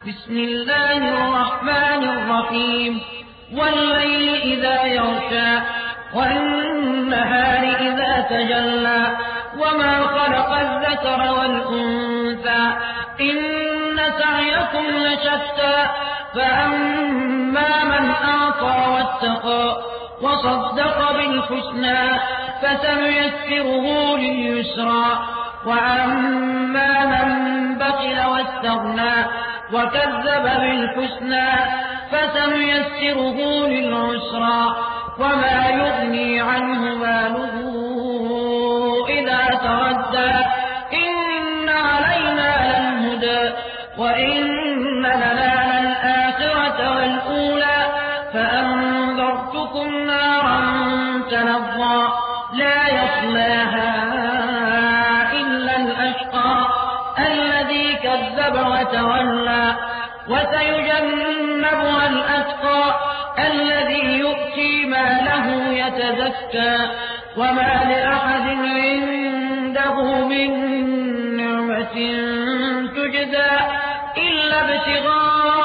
بسم الله الرحمن الرحيم والليل إذا يغشى والنهار إذا تجلى وما خلق الذكر والأنثى إن سعيكم لشتى فأما من أعطى واتقى وصدق بالحسنى فسنيسره لليسرى وأما من بخل واستغنى وكذب بالحسنى فسنيسره للعسرى وما يغني عنه ماله إذا تردى إن علينا للهدى وإن لنا للآخرة والأولى فأنذرتكم نارا تلظى لا يصلاها إلا الأشقى الذي كذب وتولى وسيجنبها الأتقى الذي يؤتي ماله يتزكى وما لأحد عنده من نعمة تجزى إلا ابتغاء